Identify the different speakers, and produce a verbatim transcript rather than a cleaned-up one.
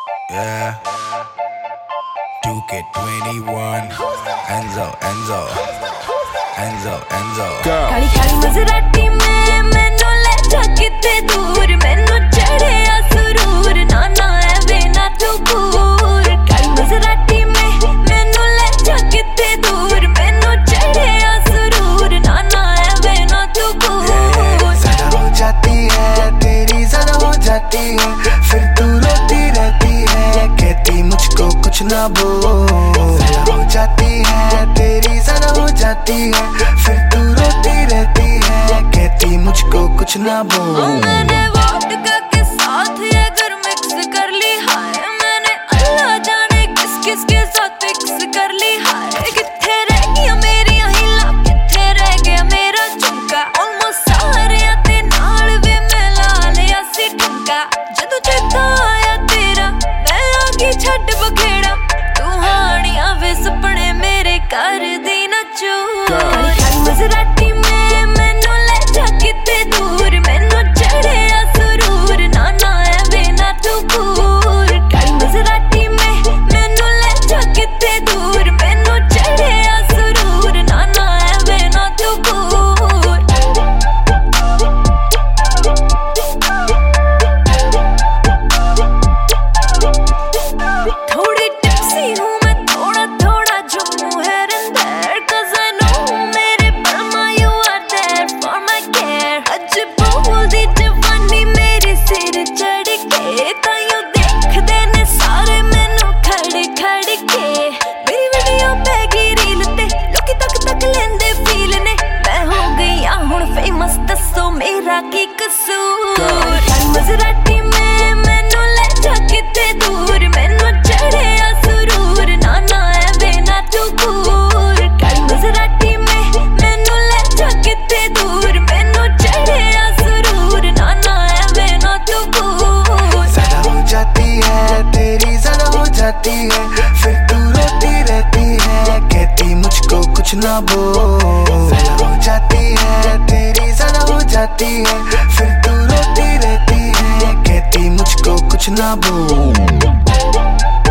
Speaker 1: Yeah. two K twenty-one. Enzo, Enzo. Enzo, Enzo. Girl.
Speaker 2: Kali Kali मज़राटी में मैनू ले जा किते दूर, मैनू चढ़िया सुरूर, ना ना ऐवे ना तू भूर। काली मज़राटी में मैनू ले जा किते दूर, मैनू चढ़िया सुरूर, ना ना ऐवे ना तू भूर।
Speaker 3: ज़रा हो जाती है तेरी, ज़रा हो जाती है, फिर तू रोती रहती है, कहती मुझको कुछ ना बोल। ज़रा हो जाती है तेरी, ज़रा हो जाती है, फिर तू रोती रहती है, कहती मुझको कुछ ना बोल।
Speaker 2: मैंने वोडका के साथ ये अगर मिक्स कर ली, हाय मैंने अल्लाह जाने किस किस के साथ मिक्स कर ली। हाय किथे रह गया मेरी हिला, किथे रह गया मेरा झुमका, ऑलमोस्ट सारे ते नाल वे मैं ला लिया सी ठुमका। जदों चेता आया तेरा मैं आगे छड्ड बखेड़ा, तू हानियां वे सपने मेरे कर दी ना चूर। काली काली मज़राटी में मैनू ले जा किते दूर, मैनू चढ़िया सुरूर, ना ना ऐवे ना तू भूर। काली मज़राटी में मैनू ले जा किते दूर, मैनू चढ़िया सुरूर, ना ना ऐवे ना तू भूर। थोड़ी टिप्सी हूँ मैं, थोड़ा थोड़ा झूमू है रिंदर, cause I know मेरे पलमा you are there for my care। अज बोल दी जवानी मेरे सिर चढ़ के, ताइयों देखदे ने सारे मैनू खड़ खड़ के। मेरी वीडियो पै गई रील ते लोकी तक तक लेंदे फील ने, मैं हो गई आ हुण फेमस, दसो मेरा की कसूर। काली मज़राटी में मैनू ले जा किते दूर, मैनू चढ़िया सुरूर, ना ना ऐवे ना तू भूर। काली मज़राटी में मैनू ले जा किते दूर, मैनू चढ़िया सुरूर, ना ना ऐवे ना तू भूर।
Speaker 3: ज़रा हो जाती है तेरी, ज़रा हो जाती है, फिर तू रोती रहती है, कहती मुझको कुछ ना बोल। ज़रा हो जाती है तेरी, ज़रा हो जाती है, फिर तू रोती रहती है, कहती मुझको कुछ ना बोल।